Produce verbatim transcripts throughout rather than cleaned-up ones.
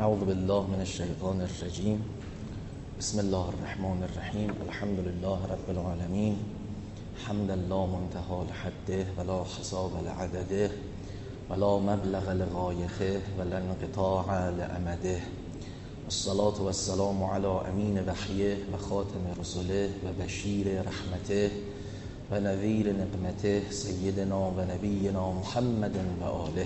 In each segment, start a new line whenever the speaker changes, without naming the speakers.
اعوذ بالله من الشیطان الرجیم. بسم الله الرحمن الرحیم. الحمد لله رب العالمین. حمد الله منتهى لحده ولا حساب لعدده ولا مبلغ لغایته ولا انقطاع لامده. الصلاة والسلام على امین وحیه و خاتم رسله و بشیر رحمته و نذیر نقمته سیدنا و نبینا محمد و آله.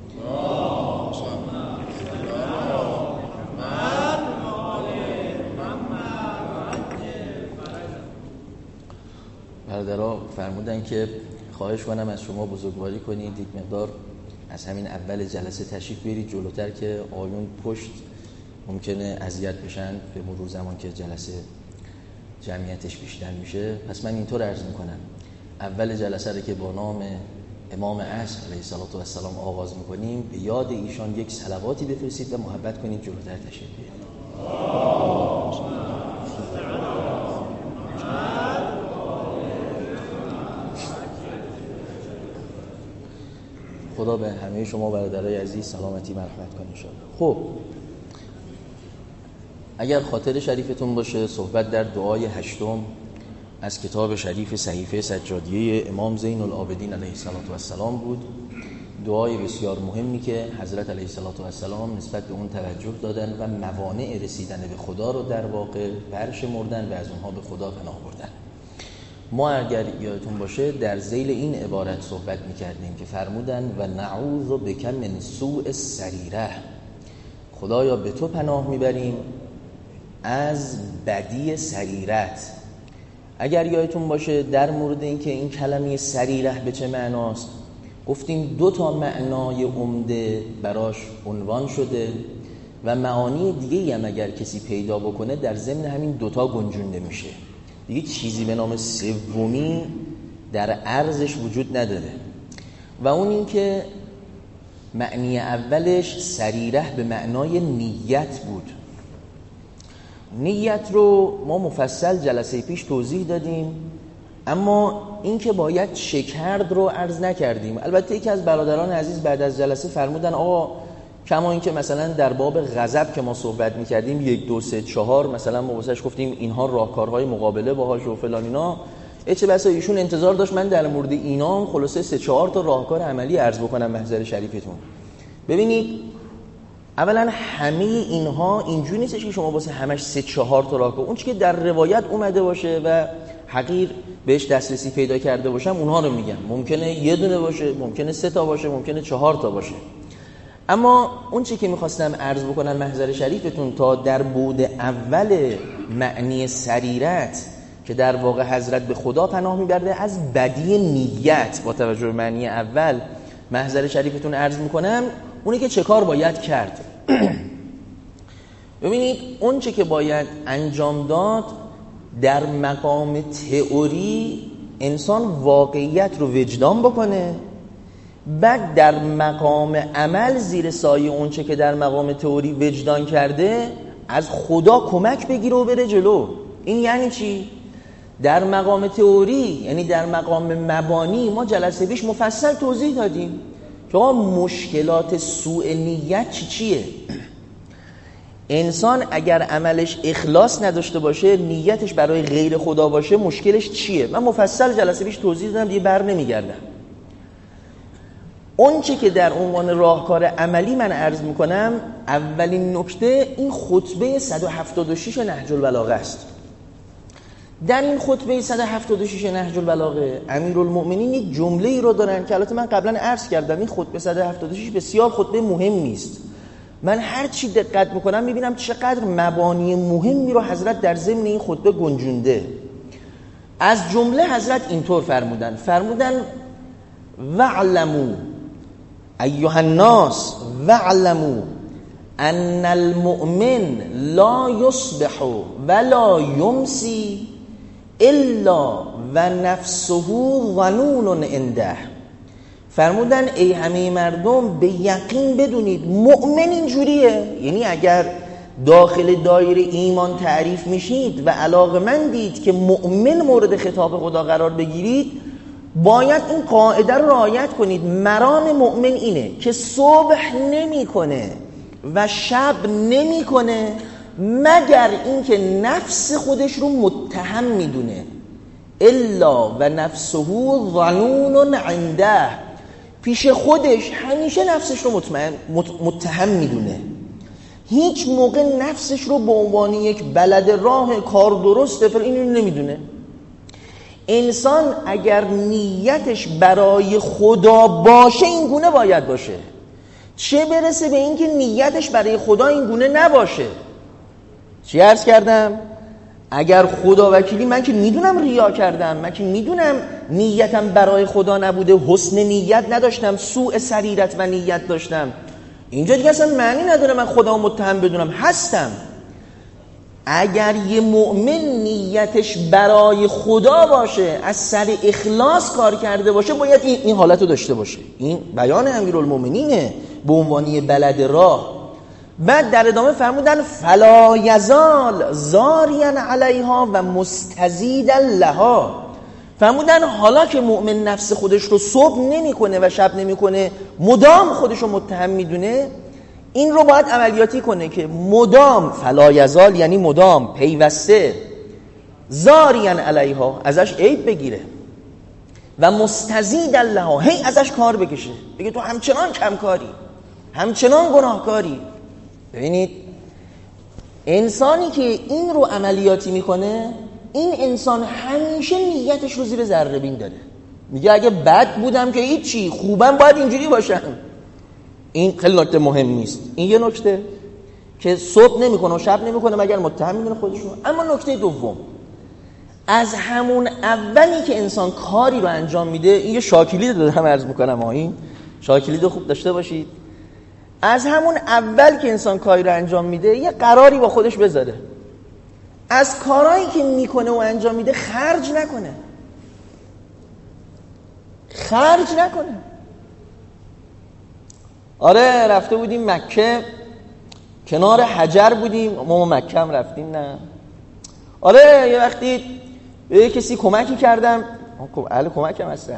برادرها فرمودن که خواهش کنم از شما بزرگواری کنید یک مقدار از همین اول جلسه تشریف برید جلوتر که آیون پشت ممکنه اذیت بشن به مرور زمان که جلسه جمعیتش بیشتر میشه. پس من اینطور عرض میکنم اول جلسه رو که با نام امام عصر علیه السلام آغاز میکنیم به یاد ایشان یک صلواتی بفرستید و محبت کنید جلوتر تشریف بیارید. خدا به همه شما برادرای عزیز سلامتی مرحمت کنه انشاءالله. خب اگر خاطر شریفتون باشه صحبت در دعای هشتم از کتاب شریف صحیفه سجادیه امام زین العابدین علیه السلام بود. دعای بسیار مهمی که حضرت علیه السلام نسبت به اون توجه دادن و موانع رسیدن به خدا رو در واقع برشمردن و از اونها به خدا پناه بردن. ما اگر یادتون باشه در ذیل این عبارت صحبت میکردیم که فرمودن و نعوذ بک من سوء السریره، خدایا به تو پناه میبریم از بدی سریرت. اگر یادتون باشه در مورد این که این کلمه سریره به چه معناست گفتیم دو تا معنای عمده براش عنوان شده و معانی دیگه هم اگر کسی پیدا بکنه در ضمن همین دوتا گنجونده میشه. دیگه چیزی به نام سومی در عرضش وجود نداره و اون این که معنی اولش سریره به معنای نیت بود. نیت رو ما مفصل جلسه پیش توضیح دادیم، اما این که باید چه کرد رو عرض نکردیم. البته یکی از برادران عزیز بعد از جلسه فرمودن آقا کما این که مثلا در باب غضب که ما صحبت میکردیم یک دو سه چهار مثلا ما واسش گفتیم اینها راهکارهای مقابله باهاش و فلان اینا، چه بسا ایشون انتظار داشت من در مورد اینا خلاصه سه چهار تا راهکار عملی عرض بکنم محضر شریفتون. ببینید اولا همه اینها اینجوری نیستش که شما واسه همش سه چهار تا راهکار اون چی که در روایت اومده باشه و حقیر بهش دسترسی پیدا کرده باشم اونها رو میگم. ممکنه یه دونه باشه، ممکنه سه تا باشه، ممکنه چهار تا باشه. اما اون چی که میخواستم عرض بکنم محضر شریفتون تا در بود اول معنی سریرت که در واقع حضرت به خدا پناه میبرده از بدی نیت با توجه به معنی اول محضر شریفتون عرض میکنم اونی که چه کار باید کرد. ببینید اون چی که باید انجام داد در مقام تئوری انسان واقعیت رو وجدان بکنه، بعد در مقام عمل زیر سایه اون چه که در مقام تئوری وجدان کرده از خدا کمک بگیره و بره جلو. این یعنی چی؟ در مقام تئوری یعنی در مقام مبانی ما جلسه پیش مفصل توضیح دادیم که مشکلات سوء نیت چی چیه. انسان اگر عملش اخلاص نداشته باشه نیتش برای غیر خدا باشه مشکلش چیه. من مفصل جلسه پیش توضیح دادم دیگه بر نمیگردم. اون چه که در عنوان راهکار عملی من عرض میکنم اولین نکته این خطبه صد و هفتاد و شش نهج البلاغه است. در این خطبه صد و هفتاد و شش نهج البلاغه امیرالمؤمنین یک جمله ای رو دارن که البته من قبلا عرض کردم این خطبه صد و هفتاد و شش بسیار خطبه مهمی است. من هر چی دقت میکنم میبینم چقدر مبانی مهمی رو حضرت در ضمن این خطبه گنجونده. از جمله حضرت اینطور فرمودن فرمودن وعلموا ایها الناس وعلموا ان المؤمن لا یصبح ولا یمسی الا و نفسه ظنون عنده. فرمودن ای همه مردم به یقین بدونید مؤمن اینجوریه، یعنی اگر داخل دایره ایمان تعریف میشید و علاقه‌مندید که مؤمن مورد خطاب خدا قرار بگیرید باید این قاعده رو رعایت کنید. مرام مؤمن اینه که صبح نمیکنه و شب نمیکنه مگر اینکه نفس خودش رو متهم میدونه. الا و نفسه ظنون عنده، پیش خودش همیشه نفسش رو مطمئن متهم میدونه، هیچ موقع نفسش رو به عنوان یک بلد راه کار درسته فر اینو نمیدونه. انسان اگر نیتش برای خدا باشه این گونه باید باشه، چه برسه به اینکه نیتش برای خدا این گونه نباشه. چی عرض کردم؟ اگر خدا وکیلی من که میدونم ریا کردم، من که میدونم نیتم برای خدا نبوده، حسن نیت نداشتم، سوء سریرت و نیت داشتم، اینجا دیگه اصلا معنی نداره من خدا متهم بدونم، هستم. اگر یه مؤمن نیتش برای خدا باشه، از سر اخلاص کار کرده باشه، باید این, این حالت رو داشته باشه. این بیان امیرالمومنینه به عنوانی بلد راه. بعد در ادامه فرمودن فلا یزال زاریا علیها و مستزیدا لها. فرمودن حالا که مؤمن نفس خودش رو صبح نمیکنه و شب نمیکنه، مدام خودش رو متهم میدونه، این رو باید عملیاتی کنه که مدام، فلا یزال یعنی مدام، پیوسته، زاریا علیها ازش عیب بگیره و مستزیدا لها هی ازش کار بکشه، بگه تو همچنان کمکاری، همچنان گناهکاری. ببینید انسانی که این رو عملیاتی میکنه، این انسان همیشه نیتش رو زیر ذره بین داره، میگه اگه بد بودم که هیچی، خوبم باید اینجوری باشم. این خیلی نکته مهمی است. این یه نکته که صبح نمیکنه و شب نمیکنه مگر متهم میدونه خودشون. اما نکته دوم، از همون اولی که انسان کاری رو انجام میده، این یه شاکلید دادم عرض میکنم، ها این شاکلید خوب داشته باشید، از همون اول که انسان کاری رو انجام میده یه قراری با خودش بذاره، از کارهایی که میکنه و انجام میده خرج نکنه، خرج نکنه. آره رفته بودیم مکه، کنار حجر بودیم، ما مکه هم رفتیم، نه آره یه وقتی به کسی کمکی کردم، اهل کمکم هستم،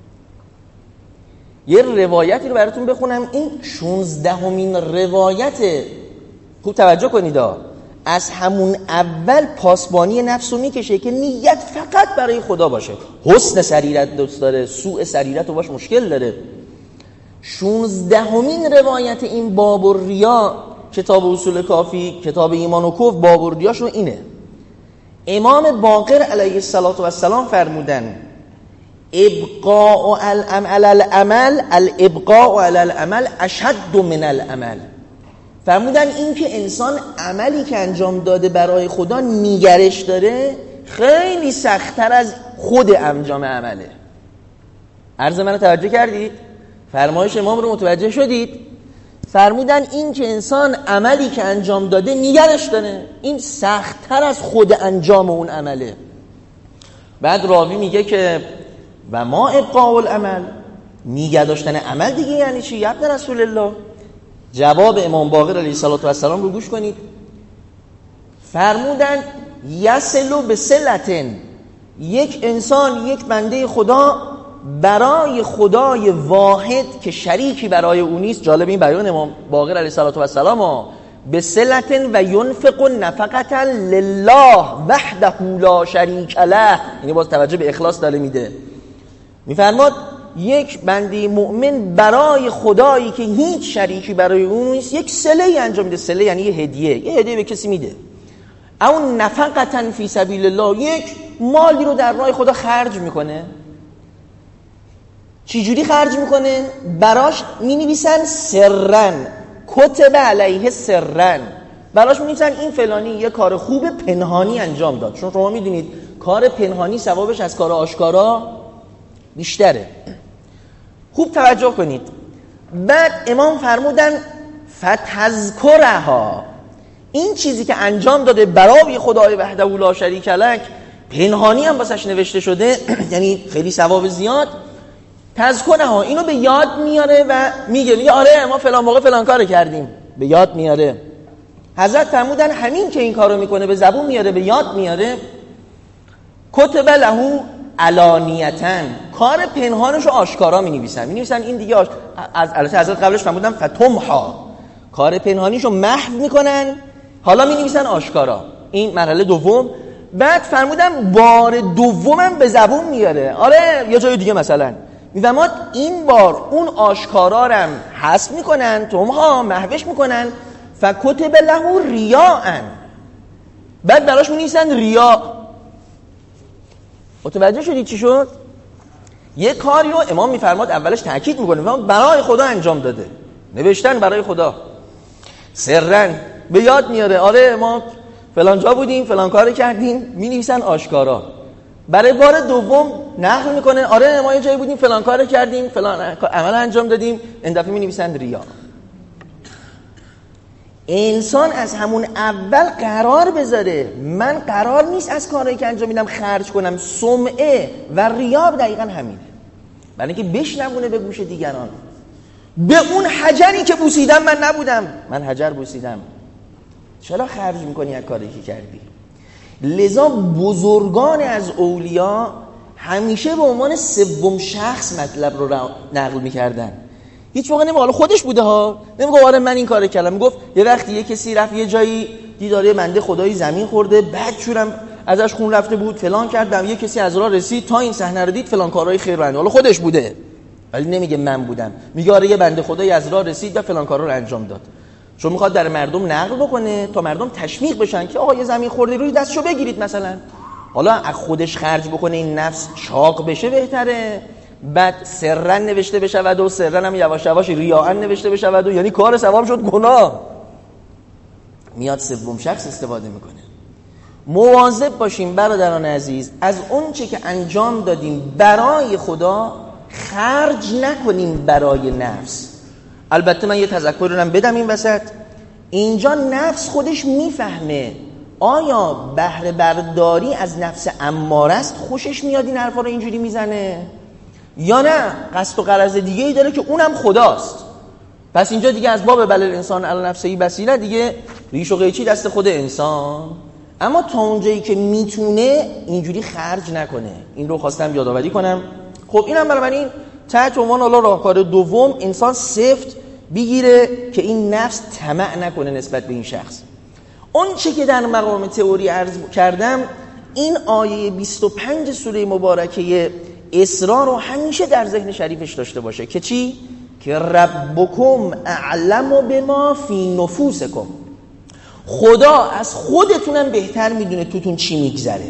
یه روایتی رو براتون بخونم. این شانزدهمین روایت، خوب توجه کنید، از همون اول پاسبانی نفس رو میکشه که نیت فقط برای خدا باشه. حسن سریرت دوست داره، سوء سریرت رو باش مشکل داره. شانزدهمین روایت این باب الریا، کتاب اصول کافی، کتاب ایمان و کفر، باب الریاشون اینه. امام باقر علیه السلام فرمودن ابقاء العمل العمل الابقاء علی العمل اشد من العمل. فرمودن این که انسان عملی که انجام داده برای خدا نیگرش داره خیلی سخت‌تر از خود انجام عمله. عرض منو توجه کردید؟ فرمایش امام رو متوجه شدید؟ فرمودن این که انسان عملی که انجام داده نیگرش داره، این سخت‌تر از خود انجام اون عمله. بعد راوی میگه که و ما ابقاء العمل، نیگه داشتن عمل دیگه یعنی چی یا ابن رسول الله؟ جواب امام باقر علیه السلام رو گوش کنید. فرمودن یصل بصلتن، یک انسان، یک بنده خدا برای خدای واحد که شریکی برای او نیست، جالب این بیان امام باقر علیه السلام، بصلتن و ینفق نفقتا لله وحده لا شریک له، یعنی باز توجه به اخلاص داره میده. میفرماد یک بنده مؤمن برای خدایی که هیچ شریکی برای اون نیست یک صله انجام میده. صله یعنی یه هدیه، یه هدیه به کسی میده. اون نفقتا فی سبیل الله، یک مالی رو در راه خدا خرج میکنه. چی جوری خرج میکنه؟ براش مینویسن سرن، کتب علیه سرن، براش مینویسن این فلانی یه کار خوب پنهانی انجام داد، چون شما میدونید کار پنهانی ثوابش از کار آشکارا بیشتره. خوب توجه کنید. بعد امام فرمودن فتذکرها، این چیزی که انجام داده برای خدای وحده لا شریک له پنهانی هم واسش نوشته شده، یعنی خیلی ثواب زیاد. تذکرها، اینو به یاد میاره و میگه میگه آره ما فلان موقع فلان کارو کردیم، به یاد میاره. حضرت فرمودن همین که این کارو میکنه به زبون میاره، به یاد میاره، کتب له علانیتن، کار پنهانشو آشکارا می نویسن می نویسن این دیگه آش... از البته حضرت قبلش فرمودن فتمحا، کار پنهانیشو محو میکنن، حالا مینویسن آشکارا. این مرحله دوم. بعد فرمودم بار دومم به زبون میاره. آره یه جای دیگه مثلا میفهمد این بار اون آشکارا رم حذف میکنن، تومها محوش میکنن، فکتب له ریاءن، بعد براش مینویسن ریا. متوجه شدید چی شد؟ یه کاری رو امام میفرماد اولش تاکید میکنه برای خدا انجام داده، نوشتن برای خدا، سرن به یاد میاره. آره ما فلان جا بودیم فلان کار کردیم، مینویسن آشکارا. برای بار دوم نقل میکنه آره ما یه جایی بودیم فلان کار کردیم فلان عمل انجام دادیم، این دفعه مینویسن ریا. انسان از همون اول قرار بذاره من قرار نیست از کاری که انجام میدم خرج کنم. سمعه و ریا دقیقا همینه، برای اینکه بشنوونه به گوش دیگران. به اون حجری که بوسیدم من نبودم، من حجر بوسیدم، چرا خرج میکنی از کاری که کردی؟ لذا بزرگان از اولیا همیشه به عنوان سوم شخص مطلب رو نقل میکردن. هیچ موقع نمیگه حالا خودش بوده ها، نمیگه آره من این کارو کردم. میگفت یه وقتی یه کسی رفت یه جایی دیداره بنده خدایی زمین خورده، بعد شورم ازش خون رفته بود فلان کردم، یه کسی از راه رسید تا این صحنه رو دید فلان کارهای خیر رو انجام. حالا خودش بوده ولی نمیگه من بودم، میگه آره یه بنده خدایی از راه رسید و فلان کارا رو انجام داد. چون میخواد در مردم نقل بکنه تا مردم تشویق بشن که آقا یه زمین خورده روی دستشو بگیرید مثلا. حالا از خودش خرج بکنه این نفس چاق بشه بهتره، بعد سرن نوشته بشود و سرن هم یواش یواش ریاءن نوشته بشود و یعنی کار ثواب شد گناه. میاد سوم شخص استفاده میکنه. مواظب باشیم برادران عزیز از اون چه که انجام دادیم برای خدا خرج نکنیم برای نفس. البته من یه تذکر رو بدم این وسط، اینجا نفس خودش میفهمه آیا بهره برداری از نفس اماره است، خوشش میاد این حرفا رو اینجوری میزنه، یا نه قصد و غرض دیگه ای داره که اونم خداست. پس اینجا دیگه از باب بل الانسان علی نفسه بصیره، دیگه ریش و قیچی دست خود انسان. اما تا اونجایی که میتونه اینجوری خرج نکنه. این رو خواستم یادآوری کنم. خب اینم بنابراین تحت عنوان الله راهکار دوم انسان سفت بگیره که این نفس طمع نکنه نسبت به این شخص. اون چه که در مقام تئوری عرض کردم، این آیه بیست و پنج سوره مبارکه اسراء رو همیشه در ذهن شریفش داشته باشه که چی؟ که ربکم اعلم بما فی نفوسکم، خدا از خودتونم بهتر میدونه توتون چی میگذره.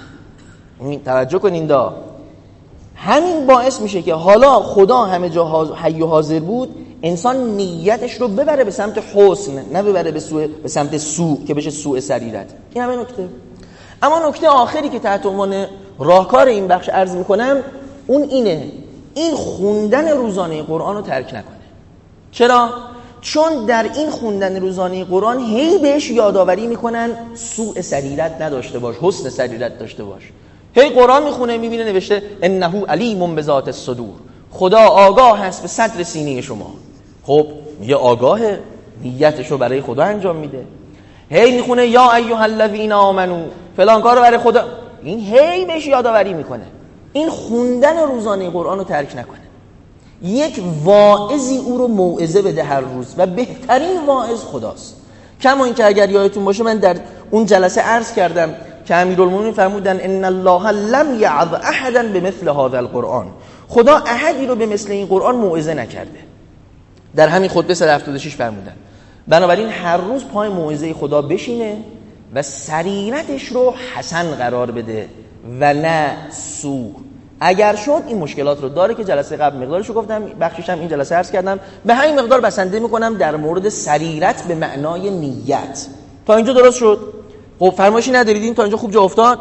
توجه کنین دا، همین باعث میشه که حالا خدا همه جا حی و حاضر بود، انسان نیتش رو ببره به سمت حسن، نه ببره به سوء، به سمت سوء که بشه سوء سریرت. این همه نکته. اما نکته آخری که تحت عنوان راهکار این بخش عرض میکنم اون اینه، این خوندن روزانه قرآن رو ترک نکنه. چرا؟ چون در این خوندن روزانه قرآن هی بهش یادآوری میکنن سوء سریرت نداشته باش، حسن سریرت داشته باش. هی قرآن میخونه میبینه نوشته انه علیم بذات الصدور، خدا آگاه هست به صدر سینه شما. خب یه آگاهه، نیتشو برای خدا انجام میده. هی میخونه یا ایها الذین آمنو فلان کارو برای خدا، این هی بهش یادآوری میکنه. این خوندن روزانه قرآن رو ترک نکنه. یک واعظی او رو موعظه بده هر روز و بهترین واعظ خداست. کما اینکه اگر یادتون باشه من در اون جلسه عرض کردم که امیرالمومنین فرمودن ان الله لم یعظ احدا بمثل هذا القرآن، خدا احدی رو به مثل این قرآن موعظه نکرده. در همین خطبه صد و هفتاد و شش فرمودن. بنابراین هر روز پای موعظه خدا بشینه و سریرتش رو حسن قرار بده و نه سو. اگر شد این مشکلات رو داره که جلسه قبل مقدارش رو گفتم، بخشش هم این جلسه عرض کردم، به همین مقدار بسنده میکنم در مورد سریرت به معنای نیت. تا اینجا درست شد؟ خب فرمایشی نداریدین؟ تا اینجا خوب جا افتاد؟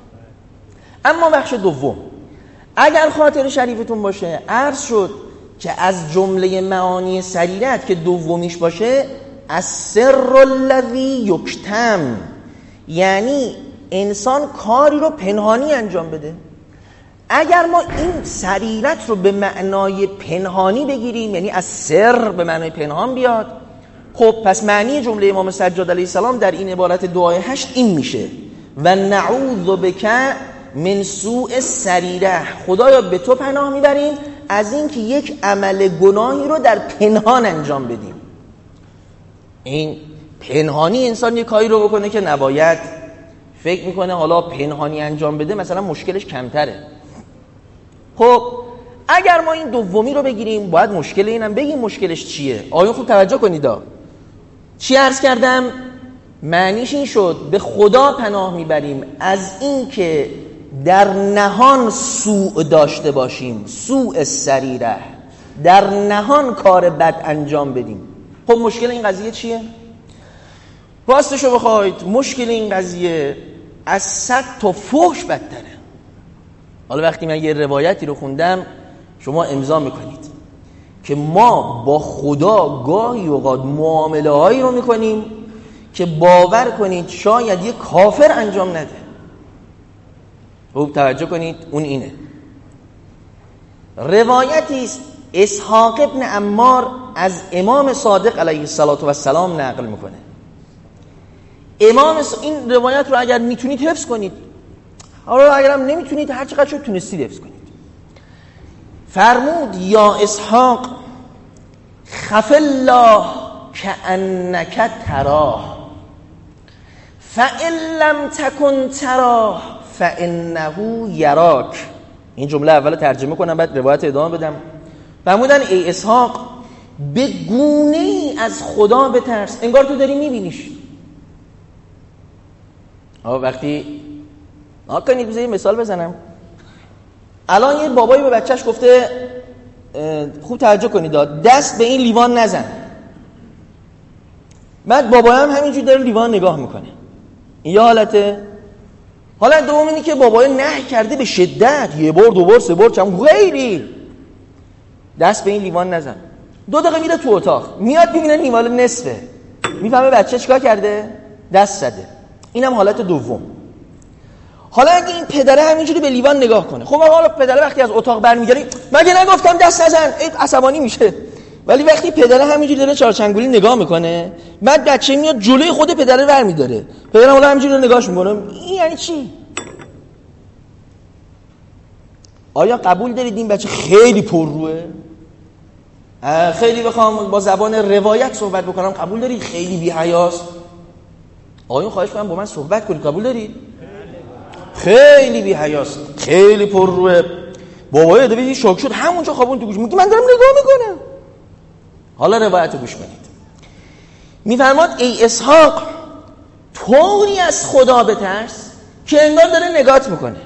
اما بخش دوم، اگر خاطر شریفتون باشه عرض شد که از جمله معانی سریرت که دومیش باشه السر الذی یکتم، یعنی انسان کاری رو پنهانی انجام بده. اگر ما این سریرت رو به معنای پنهانی بگیریم، یعنی از سر به معنای پنهان بیاد، خب پس معنی جمله امام سجاد علیه السلام در این عبارت دعای هشت این میشه و نعوذ بک من سوء سریره، خدایا به تو پناه میبریم از این که یک عمل گناهی رو در پنهان انجام بدیم. این پنهانی انسان یه کاری رو بکنه که نباید، فکر میکنه حالا پنهانی انجام بده مثلا مشکلش کمتره. خب اگر ما این دومی رو بگیریم باید مشکل اینم بگیم مشکلش چیه. آیا خوب توجه کنید ها. چی عرض کردم؟ معنیش این شد به خدا پناه میبریم از این که در نهان سوء داشته باشیم، سوء سریره، در نهان کار بد انجام بدیم. خب مشکل این قضیه چیه؟ راستشو بخواید مشکل این قضیه از صد تا فحش بدتره. حالا وقتی من یه روایتی رو خوندم شما امضا میکنید که ما با خدا گاهی اوقات معامله هایی رو میکنیم که باور کنید شاید یه کافر انجام نده. خوب توجه کنید، اون اینه. روایتی است اسحاق ابن عمار از امام صادق علیه السلام نقل میکنه. امام س... این روایت رو اگر میتونید حفظ کنید، حالا اگرم نمیتونید هر چقدر شد تونستید حفظ کنید. فرمود یا اسحاق خف الله کأنک تراه فإن لم تکن تراه فإنه یراک. این جمله اول ترجمه کنم بعد روایت ادامه بدم. فرمودن ای اسحاق به گونه ای از خدا بترس انگار تو داری میبینیش. وقتی نکنید بذار یه مثال بزنم. الان یه بابایی به بچهش گفته خوب توجه کنید دست به این لیوان نزن. بعد بابا هم همینجوری داره لیوان نگاه میکنه. این یه حالته. حالت دوم اینه که بابای نهی کرده به شدت، یه بار دو بار سه بار چند غیری دست به این لیوان نزن. دو دقیقه میره تو اتاق میاد ببینه لیوان نصفه، میفهمه بچه چیکار کرده؟ دست زده. اینم حالت دوم. حالا اگه این پدره همینجوری به لیوان نگاه کنه، خب حالا پدره وقتی از اتاق برمیگره مگه نگفتم دست نزن، عصبانی میشه. ولی وقتی پدره همینجوری داره چارچنگولی نگاه میکنه، بعد بچه میاد جلوی خود پدره برمیداره، پدره حالا همینجوری نگاهش میکنه، این یعنی چی؟ آیا قبول دارید این بچه خیلی پرروه؟ خیلی بخوام با زبان روایت صحبت بکنم قبول دارید خیلی بی‌حیاست؟ آقایون خواهش کنم با من صحبت کنید، قبول دارید؟ خیلی بی‌حیاست، خیلی پرروه. بابای دوی شوک شد همونجا خوابون تو گوش میگه من دارم نگاه میکنم. حالا روایت رو گوش کنید. میفرماد ای اسحاق طوری از خدا بترس که انگار داره نگات میکنه.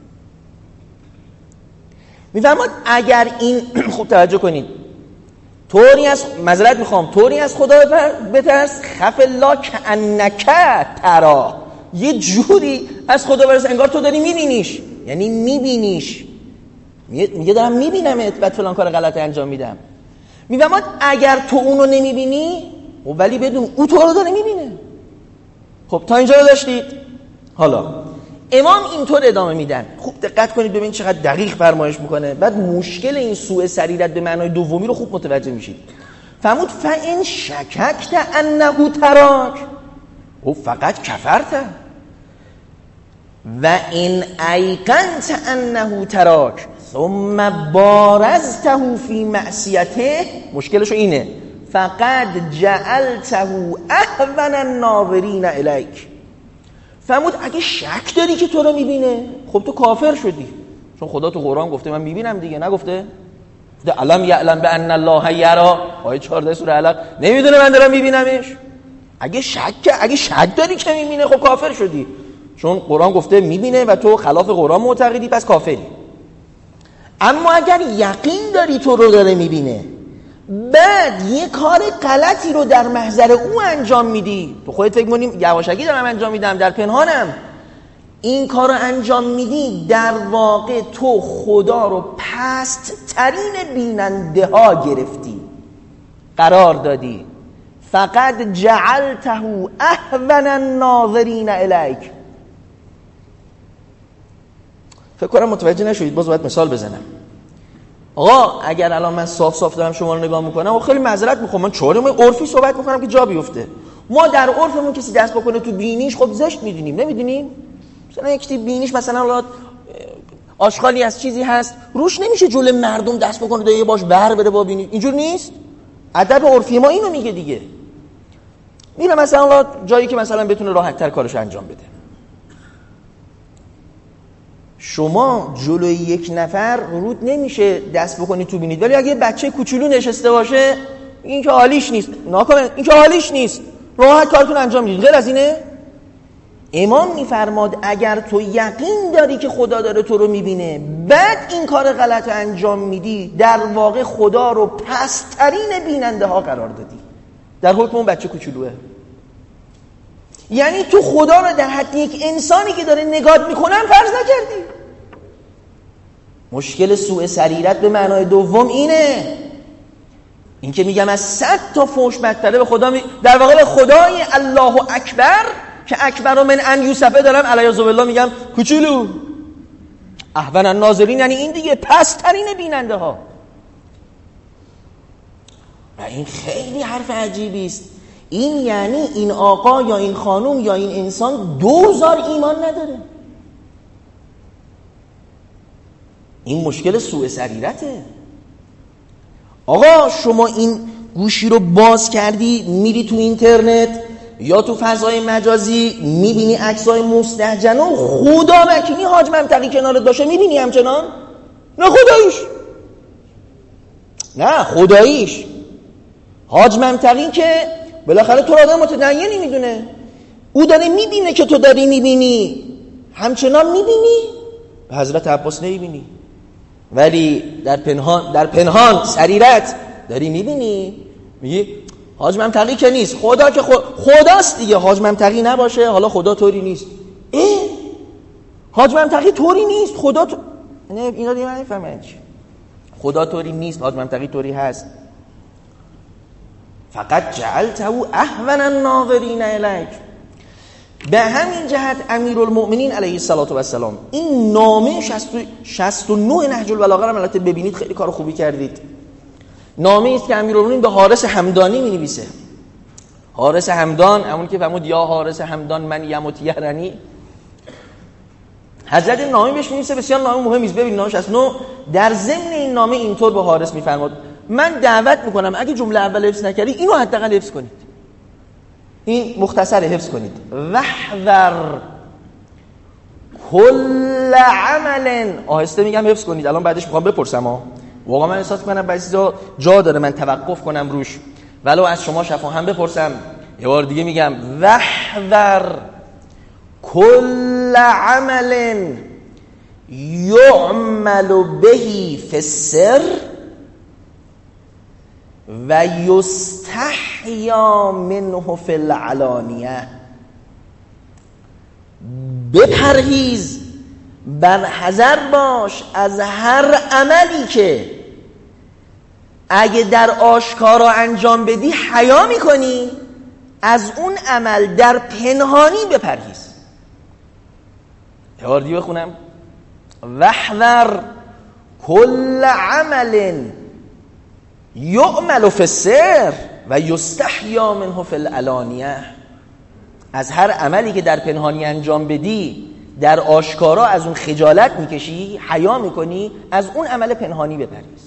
میفرماد اگر این خوب توجه کنید طوری از معذرت میخوام طوری از خدا بترس خف الله کأنک ترا، یه جوری از خدا برس انگار تو داری میبینیش، یعنی میبینیش، میگه دارم میبینمت بعد فلان کار غلط انجام میدم. میفهمد اگر تو اونو نمیبینی ولی بدون او تو رو داره میبینه. خب تا اینجا رو داشتید. حالا امام اینطور ادامه میدن، خوب دقت کنید ببین چقدر دقیق فرمایش میکنه. بعد مشکل این سوء سریرت به معنای دومی رو خوب متوجه میشید. فرمود فإن شککت انه تراک او فقط کفرت و این ایقنت انه تراک ثم بارزته فی معصیته، مشکلشو اینه فقد جعلته اهون الناظرین الیک. فرمود اگه شک داری که تو رو میبینه خب تو کافر شدی، چون خدا تو قرآن گفته من میبینم دیگه، نگفته؟ گفته الم یعلم بان الله یرا، آیه چهارده سوره علق، نمیدونه من دارم میبینمش؟ اگه شک اگه شک داری که میبینه خب کافر شدی، چون قرآن گفته میبینه و تو خلاف قرآن معتقدی پس کافری. اما اگر یقین داری تو رو داره میبینه بعد یه کار غلطی رو در محضر او انجام میدی، تو خودت فکر می‌کنی یواشکی دارم انجام میدم در پنهانم، این کار رو انجام میدی در واقع تو خدا رو پست ترین بیننده ها گرفتی قرار دادی. فقط جعلته اهون الناظرین الیک. فکر کنم متوجه نشوید، باز باید مثال بزنم. آقا اگر الان من صاف صاف دارم شما رو نگاه میکنم و خیلی معذرت میخوام من چهارم عرفی صحبت میکنم که جا بیفته، ما در عرفمون کسی دست بکنه تو بینیش خب زشت میدونیم، نمیدونیم؟ مثلا یکی بینیش مثلا آشغالی از چیزی هست روش نمیشه جلوی مردم دست بکنه دیگه باش بر بره با بینی، اینجور نیست. ادب عرفی ما اینو میگه دیگه. میره مثلا جایی که مثلا بتونه راحت تر کارش انجام بده. شما جلوی یک نفر ورود نمیشه دست بکنید تو بینید، ولی اگه بچه کوچولو نشسته باشه این که حالیش نیست، ناکن این که حالیش نیست، راحت کارتون انجام میدید. غیر از اینه؟ امام میفرماد اگر تو یقین داری که خدا داره تو رو میبینه بعد این کار غلط انجام میدی، در واقع خدا رو پسترین بیننده ها قرار دادی در حکم اون بچه کوچولوه. یعنی تو خدا رو در حد یک انسانی که داره نگات میکنن فرض نکردی. مشکل سوء سریرت به معنای دوم اینه، این که میگم از صد تا فوش بدتره به خدا می... در واقع به خدای الله اکبر که اکبر من ان یوسفه دارم علیه بالله میگم کوچولو. احون الناظرین یعنی این دیگه پسترین بیننده ها. و این خیلی حرف عجیبی است. این یعنی این آقا یا این خانم یا این انسان دوزار ایمان نداره. این مشکل سوء سریرته. آقا شما این گوشی رو باز کردی میری تو اینترنت یا تو فضای مجازی میبینی عکسای مستهجن و خدا وکیلی حاج منطقی کنارت باشه میبینی همچنان؟ نه خداییش، نه خداییش حاج منطقی که بالاخره تو آدم متدینی میدونه، او داره میبینه که تو داری میبینی همچنان میبینی، به حضرت عباس نمیبینی ولی در پنهان در پنهان سریرت داری میبینی. میگی حاج منطقی که نیست، خدا که خود خداست دیگه. حاج منطقی نباشه حالا خدا طوری نیست. اه حاج منطقی طوری نیست، خدا تو... نه اینا دیگه من نمیفهمم چی. خدا طوری نیست، حاج منطقی طوری هست. فقط جعلته اهون الناظرین الیک. به همین جهت امیرالمؤمنین علیه الصلاة و السلام این نامه شصت و نه نهج البلاغه رو البته ببینید، خیلی کار خوبی کردید. نامه است که امیرالمؤمنین به حارث همدانی می‌نویسه. حارث همدان همون که فرمود یا حارث همدان من یمت یرنی، حضرت نامه بهش می‌نویسه. بسیار نامه مهمی است. ببین نامه شصت و نه در ضمن این نامه اینطور به حارث می‌فرماد من دعوت می‌کنم اگه جمله اول حفظ نکردی اینو حداقل حفظ کنید، این مختصر حفظ کنید. وحذر کل عمل، آهسته میگم حفظ کنید، الان بعدش میخوام بپرسم ها، واقعا من احساس کنم بعضی جا جا داره من توقف کنم روش، ولو از شما شفاهم بپرسم. یه بار دیگه میگم وحذر کل عمل یعمل بهی فی السر و یستحیا منه فی العلانیه. بپرهیز، بر حذر باش از هر عملی که اگه در آشکارا انجام بدی حیا میکنی، از اون عمل در پنهانی بپرهیز. یه بار دیگه بخونم وحذر کل عمل یعمل فی السر و یستحیا منه فی العلانیه. از هر عملی که در پنهانی انجام بدی در آشکارا از اون خجالت میکشی، حیا میکنی، از اون عمل پنهانی بپرهیز.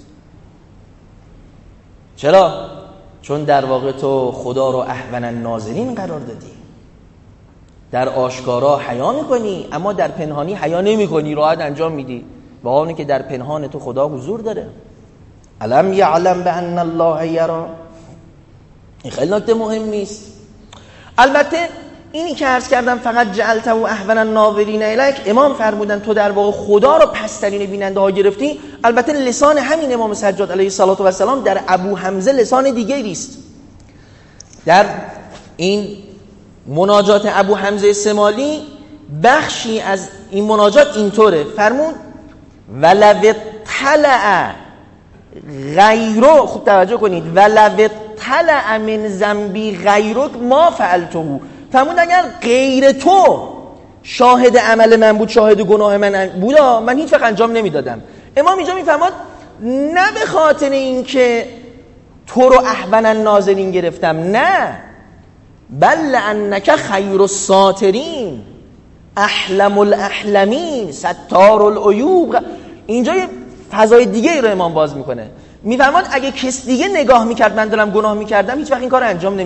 چرا؟ چون در واقع تو خدا رو اهون الناظرین قرار دادی. در آشکارا حیا میکنی اما در پنهانی حیا نمیکنی، راحت انجام میدی، با اونی که در پنهان تو خدا حضور داره. الم یعلم بان الله یری. این خیلی نکته مهمی است. البته اینی که عرض کردم فقط جعلته اهون الناظرین الیک، امام فرمودن تو در واقع خدا رو پسترین بیننده ها گرفتی. البته لسان همین امام سجاد علیه الصلاة و السلام در ابو حمزه لسان دیگری است. در این مناجات ابو حمزه سمالی بخشی از این مناجات اینطوره، فرمود ولو طلع غیرو، خوب توجه کنید، ولو طلع من ذنبی غیرک ما فعلته. فرمود اگر غیر تو شاهد عمل من بود، شاهد گناه من بود، من هیچ وقت انجام نمیدادم. امام اینجا میفرماد نه به خاطر این که تو رو اهون الناظرین گرفتم، نه، بل لانک خیر الساترین احلم الاحلمین ستار العیوب. اینجا یه فضای دیگه ای رو امام باز میکنه، میفرماد اگه کس دیگه نگاه میکرد من دارم گناه میکردم هیچ وقت این کار انجام نمیدادم.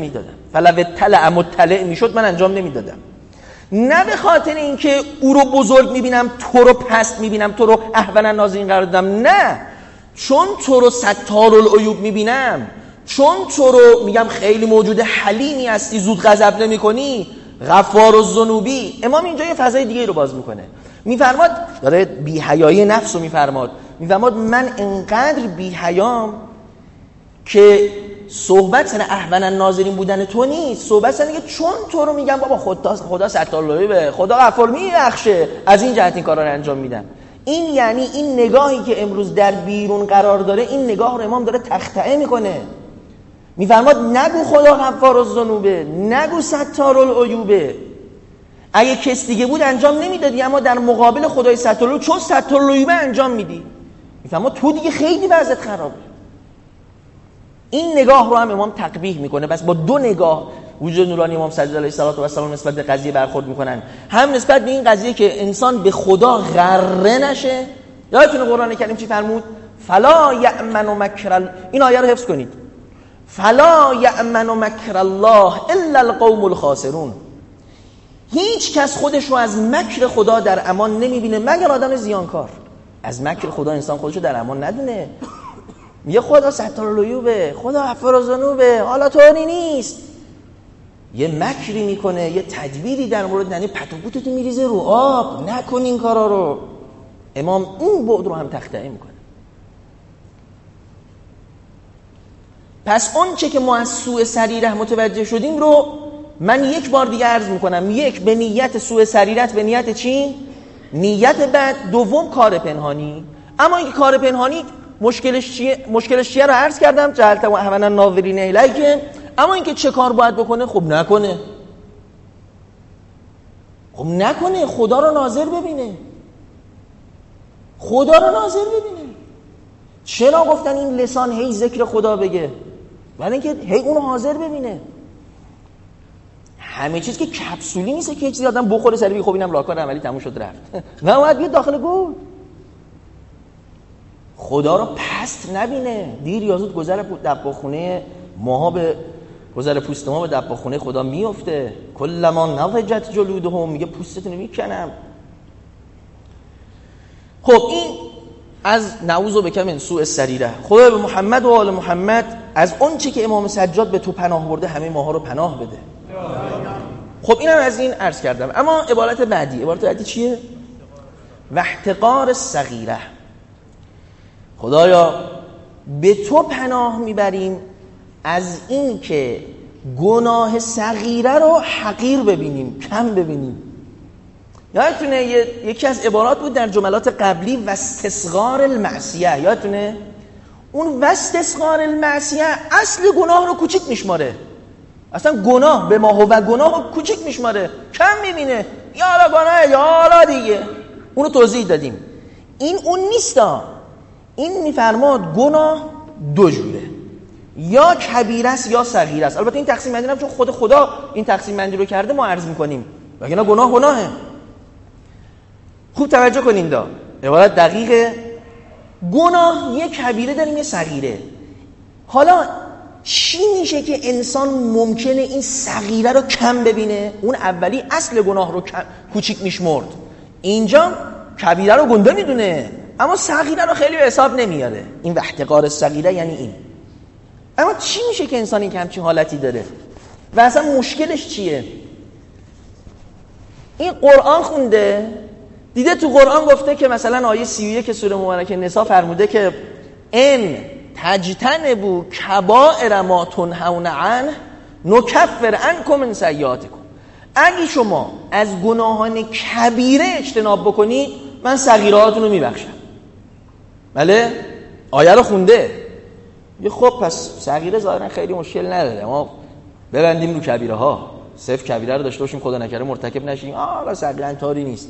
فلو اطلع مطلع میشد من انجام نمیدادم. نه به خاطر اینکه او رو بزرگ میبینم تو رو پست میبینم تو رو اهون الناظرین قرار دادم، نه، چون تو رو ستار العیوب میبینم، چون تو رو میگم خیلی موجود حلیمی هستی، زود غضب نمیکنی، غفار الذنوبی. امام اینجا یه فضای دیگه رو باز میکنه، میفرماد داره بی حیایی نفس رو میفرماد، میفرماد من انقدر بی حیام که صحبت سر اهون الناظرین بودن تو نیست، صحبت سر اینکه چون تو رو میگم بابا خدا خدا ستار العیوبه، خدا غفور میبخشه، از این جهت این کارا رو انجام میدم. این یعنی این نگاهی که امروز در بیرون قرار داره، این نگاه رو امام داره تخطئه میکنه. میفرماد نگو خدا غفار الذنوبه، نگو ستار العیوبه. اگه کس دیگه بود انجام نمیدادی، اما در مقابل خدای ستار العیوب چون ستار العیوبه انجام میدی. میفرماد تو دیگه خیلی وضعیت خرابه. این نگاه رو هم امام تقبیح میکنه. بس با دو نگاه وجود نورانی امام سجاد علیه السلام نسبت به قضیه برخورد میکنن، هم نسبت به این قضیه که انسان به خدا غره نشه. یادتونه قرآن کریم چی فرمود؟ فلا یأمن مکر ال... این آیه رو حفظ کنید، فلا یأمن مکر الله الا القوم الخاسرون. هیچ کس خودش رو از مکر خدا در امان نمیبینه مگر آدم زیانکار. از مکر خدا انسان خودش رو در امان ندونه. میگه خدا ستار العیوبه، خدا غفور الذنوبه، حالا طوری نیست. یه مکری میکنه، یه تدبیری در مورد یعنی پتوپوتتو میریزه رو آب، نکن این کارا رو. امام این بعد رو هم تخطئه میکنه. پس اون چه که ما از سوء سریره متوجه شدیم رو من یک بار دیگه عرض میکنم. یک، به نیت سوء سریرت، به نیت چی؟ نیت بد. دوم، کار پنهانی. اما این کار پنهانی مشکلش چیه؟ مشکلش چیه رو عرض کردم، جهلت و اهون الناظرین الیک. اما اینکه چه کار باید بکنه؟ خب نکنه، خب نکنه، خدا رو ناظر ببینه، خدا رو ناظر ببینه. چرا گفتن این لسان هی ذکر خدا بگه؟ برای اینکه هی اون حاضر ببینه. همه چیز که کپسولی نیست که یه چیزی آدم بخوره سری بگه خب اینم راهکار عملی تموم شد رفت. و اومد بیاد داخل گل. خدا رو پست نبینه. دیر یا زود گذر دباخونه ماها به گذر پوست ما به دباخونه خدا میفته. کلما نضجت جلودهم، میگه پوستتون میکنم. خب این از نعوذ بک من سوء السریره. خدا به محمد و آل محمد از اون چی که امام سجاد به تو پناه برده همه ماها رو پناه بده. خب اینم از این عرض کردم. اما عبارت بعدی، عبارت بعدی چیه؟ و احتقار الصغیره. خدایا به تو پناه میبریم از این که گناه صغیره رو حقیر ببینیم، کم ببینیم. یادتونه یکی از عبارات بود در جملات قبلی و استصغار المعصیه. یادتونه اون و استصغار المعصیه اصل گناه رو کوچیک میشماره. اصلا گناه به ما و گناه رو کوچیک میشماره، کم میبینه. یالا گناه، یالا دیگه. اونو توضیح دادیم. این اون نیستا. این میفرماد گناه دو جوره، یا کبیره است یا صغیره است. البته این تقسیم بندی چون خود خدا این تقسیم بندی رو کرده ما عرض میکنیم، وگرنه گناه گناهه. خوب توجه کنین دا عبارت دقیقه. گناه یک کبیره داریم، یه صغیره. حالا چی میشه که انسان ممکنه این صغیره رو کم ببینه؟ اون اولی اصل گناه رو کوچیک میشمرد، اینجا کبیره رو گنده میدونه اما صغیره رو خیلی به حساب نمیاره. این احتقار الصغیره یعنی این. اما چی میشه که انسان این که همچین حالتی داره و اصلا مشکلش چیه؟ این قرآن خونده، دیده تو قرآن گفته که مثلا آیه سی و یک سوره مبارکه نساء فرموده که ان تجتنبوا کبائر ما تنهون عنه نکفر عنکم من سیئاتکم. اگه شما از گناهان کبیره اجتناب بکنید من صغیرهاتون رو میبخشم. بله آیه رو خونده. یه خب پس صغیره ظاهرا خیلی مشکل نداره، ما ببندیم رو کبیره ها، صفر کبیره رو داشته باشیم خدا نکره مرتکب نشیم، آه صغیره طوری نیست.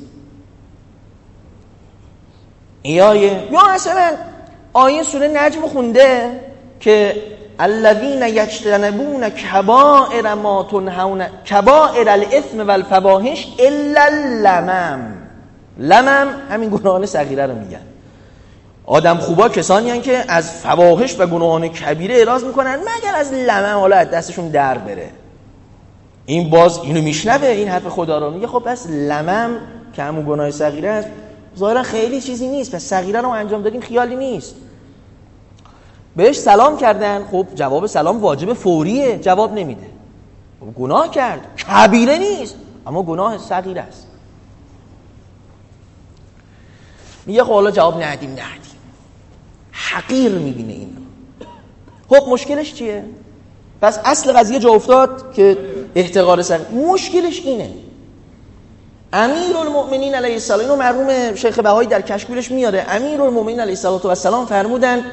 این آیه یا مثلا آیه سوره نجم خونده که الذین یجتنبون کبائر ما تنهون کبائر الاثم والفواحش الا اللمم. لمم همین گناهان صغیره رو میگن. آدم خوبا کسانی هستند که از فواحش و گناهان کبیره اعراض میکنن مگر از لمم، حالا دستشون در بره. این باز اینو میشنوه این حرف خدا رو، میگه خب پس لمم که همون گناه صغیره است ظاهرا خیلی چیزی نیست، پس صغیره رو انجام دادیم خیالی نیست. بهش سلام کردن، خب جواب سلام واجب فوریه، جواب نمیده. خب گناه کرد، کبیره نیست اما گناه صغیره است. میگه خب حالا جواب ندیم ندیم حقیر میبینه این. خب مشکلش چیه؟ پس اصل قضیه جا افتاد که احتقار صغیر. مشکلش اینه امیرالمؤمنین علیه السلام، اینو مرحوم شیخ بهایی در کشکولش میاره، امیرالمؤمنین علیه السلام فرمودن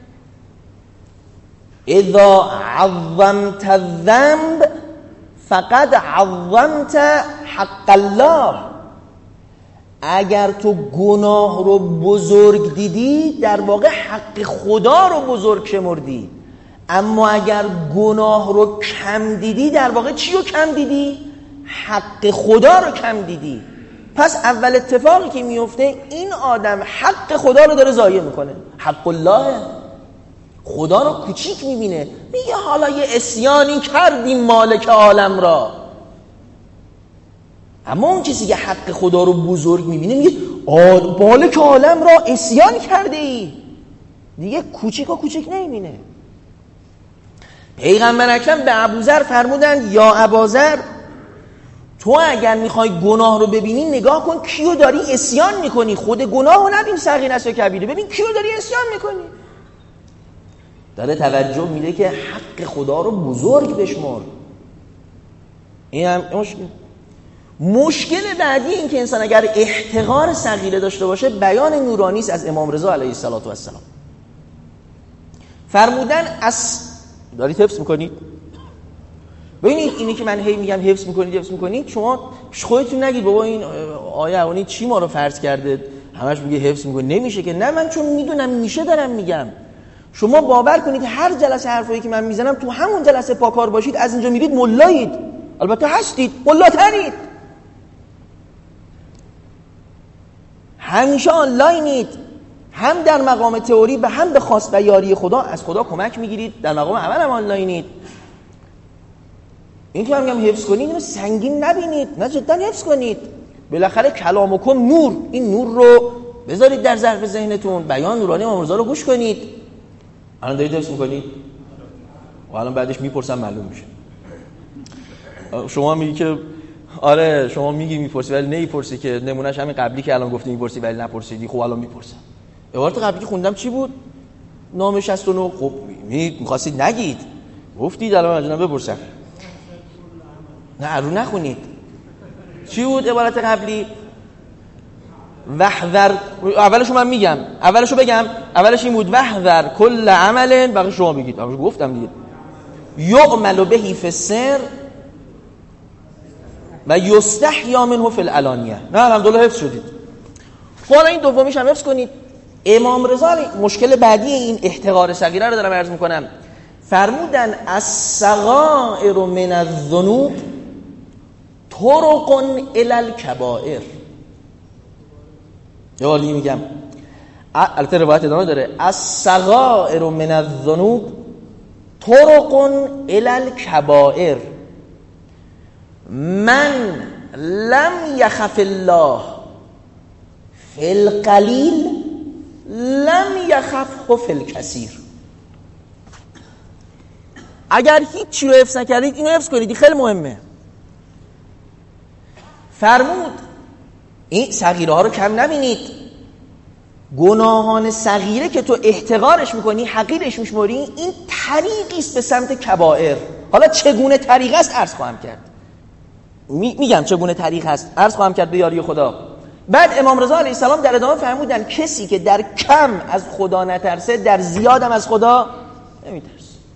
اذا عظمت الذنب فقد عظمت حق الله. اگر تو گناه رو بزرگ دیدی در واقع حق خدا رو بزرگ شمردی، اما اگر گناه رو کم دیدی در واقع چی رو کم دیدی؟ حق خدا رو کم دیدی. پس اول اتفاقی که میفته این آدم حق خدا رو داره ضایع میکنه. حق الله، خدا رو کوچیک میبینه. میگه حالا یه عصیانی کردیم مالک عالم را، اما اون کسی که حق خدا رو بزرگ میبینه میگه مالک عالم را عصیان کرده ای، دیگه کوچیک و کوچیک نمیبینه. پیغمبر اکرم به ابوذر فرمودن یا ابوذر تو اگر میخوای گناه رو ببینی نگاه کن کیو داری عصیان میکنی، خود گناه رو نبین صغیر است یا کبیره، ببین کیو داری عصیان میکنی. داره توجه میده که حق خدا رو بزرگ بشمر. این هم مشکل. مشکل بعدی این که انسان اگر احتقار صغیره داشته باشه بیان نورانی است از امام رضا علیه السلام. فرمودن از دارید حفظ میکنید؟ ببینید اینی که من هی میگم حفظ میکنید حفظ میکنید شما خودتون نگید بابا این آیه اونی چی ما رو فرض کرده همش میگه حفظ میکنید. نمیشه که. نه من چون میدونم میشه دارم میگم. شما باور کنید هر جلسه حرفایی که من میزنم تو همون جلسه پاکار باشید، از اینجا میرید ملایید، البته هستید ملاترید، همیشه آنلاینید، هم در مقام تئوری و هم به خواست و یاری خدا از خدا کمک میگیرید، در مقام عمل هم آنلاینید. این که من میگم حفظ کنید اینو سنگین نبینید، نه جدا حفظ کنید. بالاخره کلامکم نور، این نور رو بذارید در ظرف ذهنتون، بیان نورانی امام رضا رو گوش کنید. الان دارید حفظ میکنید و الان بعدش میپرسم معلوم میشه. شما میگی که آره شما میگی میپرسی ولی نمیپرسی، که نمونهش همین قبلی که الان گفتی میپرسی ولی نپرسیدی. خب الان میپرسم. عبارت قبلی که خوندم چی بود؟ نام شصت و نه. خب میخواستید نگید گفتید الان مجنون بپرسم. نه رو نخونید. چی بود عبارت قبلی؟ وحذر. اولشو من میگم، اولشو بگم. اولش این بود وحذر کل عمل، بقیه شما بگید. بقیه گفتم دیگه. یعمل بهی فی السر و یستحیا منه فی العلانیه. نه الحمدلله حفظ شدید. حالا این دومیش هم حفظ کنید. امام رضا مشکل بعدی این احتقار صغیره رو دارم عرض میکنم. فرمودن الصغائر من الذنوب طرق الی الکبائر. یه بار دیگه میگم، البته روایت ادامه داره. الصغائر من الذنوب طرق الی الکبائر من لم یخف الله فی القلیل لم یخفه فی الکثیر. اگر هیچی رو حفظ نکردید اینو حفظ کنید، خیلی مهمه. فرمود این صغیره ها رو کم نبینید. گناهان صغیره که تو احتقارش میکنی، حقیرش میشماری، این طریقی است به سمت کبائر. حالا چگونه طریق است عرض خواهم کرد. می میگم چگونه طریق هست عرض خواهم کرد به یاری خدا. بعد امام رضا علیه السلام در ادامه فرمودن کسی که در کم از خدا نترسه در زیادم از خدا نمیترسه.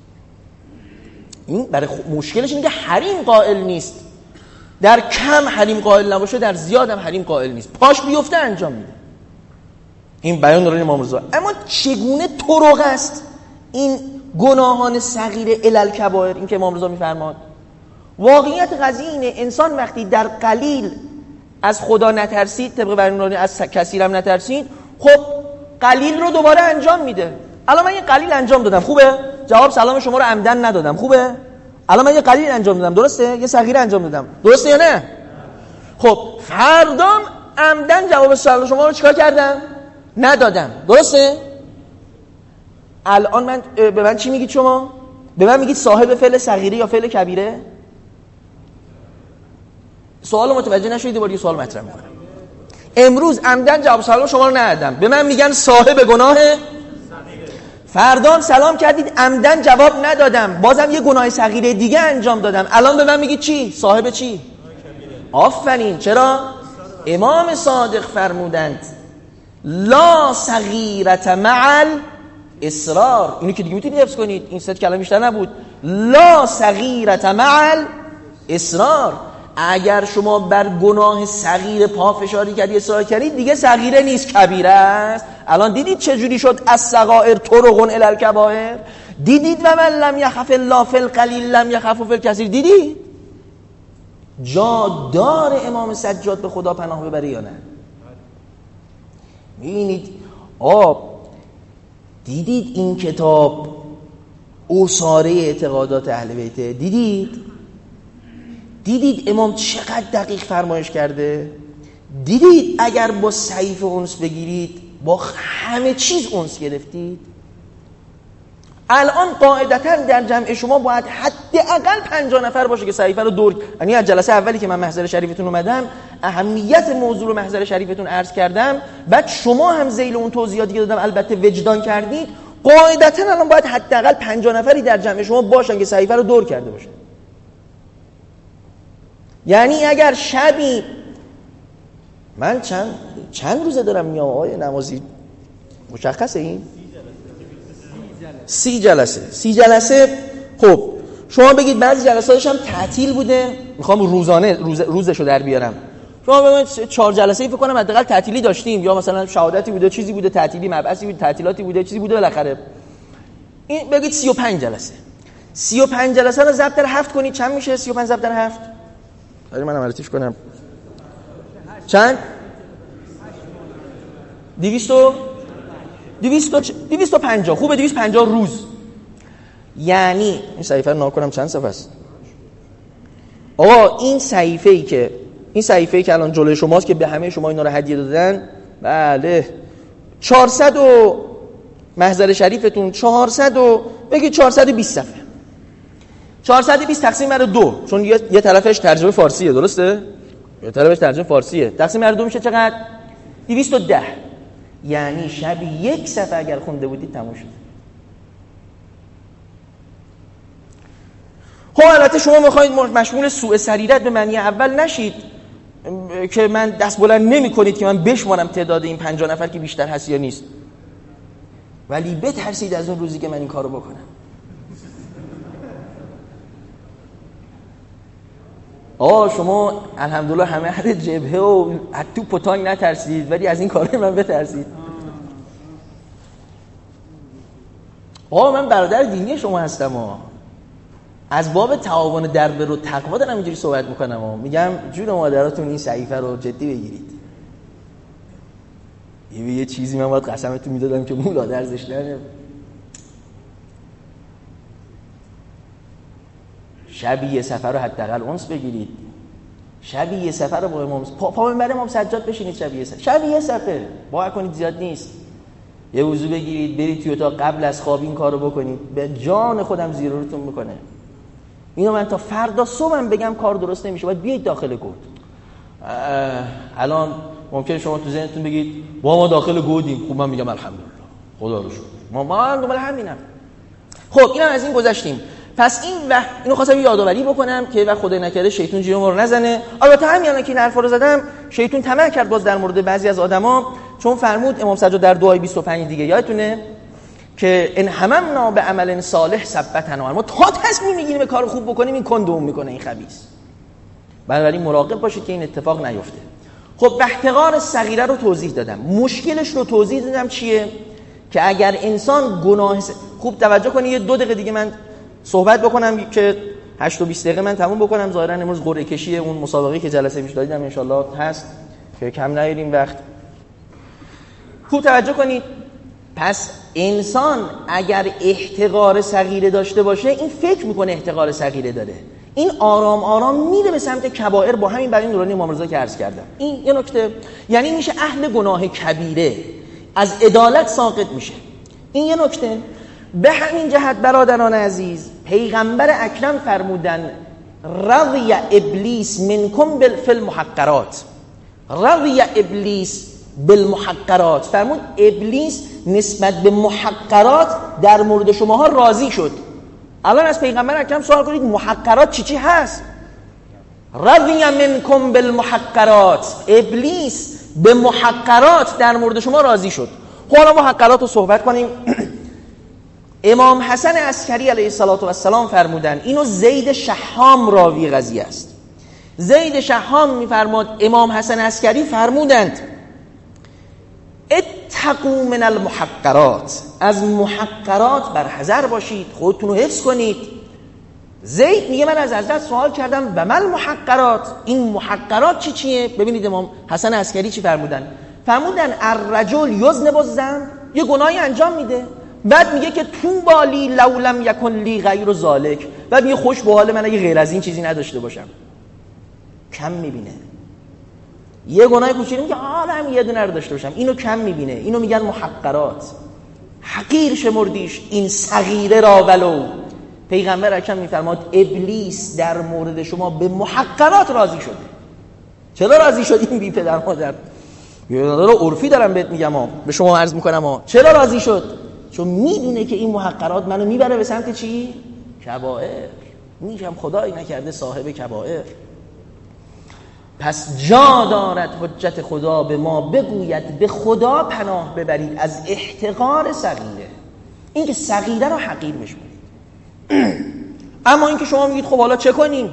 این برای مشکلش اینه که حریم قائل نیست. در کم حریم قائل نباشه در زیادم حریم قائل نیست. پاش بیفته انجام میده. این بیان داره امام رضا. اما چگونه طرق است این گناهان صغیره الی الکبائر، این که امام رضا میفرماد؟ واقعیت قضیه اینه انسان وقتی در قلیل از خدا نترسید، طبق بیان از کثیرم نترسید، خب قلیل رو دوباره انجام میده. الان من یه قلیل انجام دادم، خوبه؟ جواب سلام شما رو عمدن ندادم، خوبه؟ الان من یه قلیل انجام دادم، درسته؟ یه صغیره انجام دادم، درسته یا نه؟ خب فردام عمدن جواب سوال شما رو چیکار کردم؟ ندادم، درسته؟ الان من به من چی میگید شما؟ به من میگید صاحب فعل صغیره یا فعل کبیره؟ سوال متوجه نشدید، دوباره یه سوال مطرح میکنم. امروز عمدن جواب سوال شما رو ندادم، به من میگن صاحب گناه فردان سلام کردید عمدن جواب ندادم، بازم یه گناه صغیره دیگه انجام دادم، الان به من میگید چی؟ صاحب چی؟ آفرین. چرا؟ امام صادق فرمودند لا صغیرة مع الاصرار. اینو که دیگه میتونید حفظ کنید، این ست کلمه بیشتر نبود. لا صغیرة مع الاصرار. اگر شما بر گناه صغیر پافشاری کردی، اصرار کردید، دیگه صغیره نیست، کبیره است. الان دیدید چه جوری شد الصغائر طرق الی الکبائر؟ دیدید و من لم یخف الله فی القلیل لم یخف فی الکثیر؟ دیدید جا داره امام سجاد به خدا پناه ببره یا نه؟ می‌بینید آب دیدید این کتاب اوصاره اعتقادات اهل بیت؟ دیدید دیدید امام چقدر دقیق فرمایش کرده؟ دیدید اگر با صحیفه اونس بگیرید با همه چیز اونس گرفتید؟ الان قاعدتا در جمع شما باید حداقل پنجاه نفر باشه که صحیفه رو دور، یعنی از جلسه اولی که من محضر شریفتون اومدم اهمیت موضوع رو محضر شریفتون عرض کردم، بعد شما هم ذیل اون توضیحاتی که دادم البته وجدان کردید. قاعدتا الان باید حداقل پنجاه نفری در جمع شما باشن که صحیفه رو دور کرده باشن. یعنی اگر شبی من چند چند روزه دارم میام آقای نمازی مشخصه این سی جلسه سی جلسه خب شما بگید بعضی جلساتش هم تعطیل بوده، میخوام روزانه روز روزشو در بیارم، شما بگید چهار جلسه ای فکر کنم حداقل تعطیلی داشتیم، یا مثلا شهادتی بوده، چیزی بوده، تعطیلی مبعثی بوده، تعطیلاتی بوده، چیزی بوده، بالاخره این بگید سی و پنج جلسه سی و پنج جلسه رو ضرب در هفت کنید چند میشه؟ سی و پنج ضرب در هفت داری من عملتیش کنم چند؟ دویست و دویست و پنجاه. خوبه دویست و پنجاه روز. یعنی این صحیفه رو نگاه کنم چند صفحه است. آقا این صحیفه ای که این صحیفه ای که الان جلوی شماست که به همه شما اینا رو هدیه دادن، بله چهارصد و محضر شریفتون چهارصد و بگید چهارصد و بیست صفحه. چهارصد و بیست تقسیم بر دو، چون یه, یه طرفش ترجمه فارسیه، درسته؟ یه طرفش ترجمه فارسیه. تقسیم بر دو میشه چقدر؟ دویست و ده. یعنی شبی یک صفحه اگر خونده بودید تموم شد. خب البته شما میخواید مشمول سوء سریرت به معنی اول نشید که من دست بلند نمی کنید که من بشمارم تعداد این پنجاه نفر که بیشتر هست یا نیست، ولی بترسید از اون روزی که من این کارو بکنم. آه شما الحمدلله همه هر جبهه و تو پتانگ نترسید، ولی از این کاره من بترسید. آه من برادر دینی شما هستم، آه از باب تعاون در بر و تقوا دارم اینجوری صحبت میکنم، آه میگم جون مادراتون این صحیفه رو جدی بگیرید. یه یه چیزی من باید قسمتون میدادم که مولا درزش نره. شبی یه سفر رو حداقل اونس بگیرید، شبی یه سفر رو با امام پا, پا منبر امام سجاد بشینید، شبی یه سفر شبی یه سفر باور کنید زیاد نیست، یه وضو بگیرید برید توی اتاق قبل از خواب این کارو بکنید، به جان خودم زیرورتون میکنه. اینو من تا فردا صبحم بگم کار درست نمیشه، باید بیاید داخل گود. الان ممکنه شما تو ذهنتون بگید با ما داخل گودیم، خب من میگم الحمدلله خدا رو شکر ما ما دنبال همینم. خب اینم از این گذشتیم. پس این وقت اینو خواستم یادآوری بکنم که وقت خدای نکرده شیطان جیرم رو نزنه. البته همیانا که این حرفا رو زدم شیطان طمع کرد باز در مورد بعضی از آدما، چون فرمود امام سجاد در دعای بیست و پنج دیگه یادتونه که ان هممنا به عمل صالح ثبتنا، ما تا تصمیم میگیریم به کار خوب بکنیم این کندوم میکنه این خبیث. بنابراین مراقب باشید که این اتفاق نیفته. خب احتقار صغیره رو توضیح دادم، مشکلش رو توضیح دادم چیه که اگر انسان گناه س... خوب توجه کنید، یه دو دقیقه دیگه من صحبت بکنم که هشت و بیست دقیقه من تموم بکنم. ظاهرا امروز قرعه کشی اون مسابقه که جلسه پیش دادیدم ان شاءالله هست که کم نیاریم وقت. خوب توجه کنید. پس انسان اگر احتقار صغیره داشته باشه این فکر میکنه احتقار صغیره داره، این آرام آرام میره به سمت کبائر با همین بیان دورانی امام رضا که عرض کردم. این یه نکته، یعنی میشه اهل گناه کبیره، از عدالت ساقط میشه. این یه نکته. به همین جهت برادران عزیز پیغمبر اکرم فرمودن رضی ابلیس منکم بالفی المحقرات، رضی ابلیس بالمحقرات، فرمود ابلیس نسبت به محقرات در مورد شماها راضی شد. الان از پیغمبر اکرم سوال کنید محقرات چی چی هست؟ رضی منکم بالمحقرات، ابلیس به محقرات در مورد شما راضی شد. حالا محقرات رو صحبت کنیم. امام حسن عسکری علیه السلام فرمودن، اینو زید شحام راوی قضیه است. زید شحام میفرماد امام حسن عسکری فرمودند اتقوا من المحقرات، از محقرات برحذر باشید، خودتون رو حفظ کنید. زید میگه من از حضرت سوال کردم و من محقرات، این محقرات چی چیه؟ ببینید امام حسن عسکری چی فرمودن؟ فرمودن الرجل یذنب الذنب، یه گناهی انجام میده، بعد میگه که تو بالی لولم یکن لی غیر ذالک، بعد میگه خوش به حال من اگه غیر از این چیزی نداشته باشم. کم میبینه. یه گناه کوچیکی میگه حالا هم یه دونه رو داشته باشم، اینو کم میبینه. اینو میگن محقرات، حقیر شمردیش این صغیره را. ولو پیغمبر اکرم میفرماد ابلیس در مورد شما به محقرات راضی شده. چرا راضی شد؟ این بی پدر مادر یه رو عرفی دارم بهت میگم ها، به شما عرض میکنم ها. چرا راضی شد؟ چون میدونه که این محقرات منو میبره به سمت چی؟ کبائر. میگم خدایی نکرده صاحب کبائر. پس جا دارد حجت خدا به ما بگوید به خدا پناه ببرید از احتقار صغیره. این که صغیره رو حقیر بشمارید. اما این که شما میگید خب حالا چه کنیم؟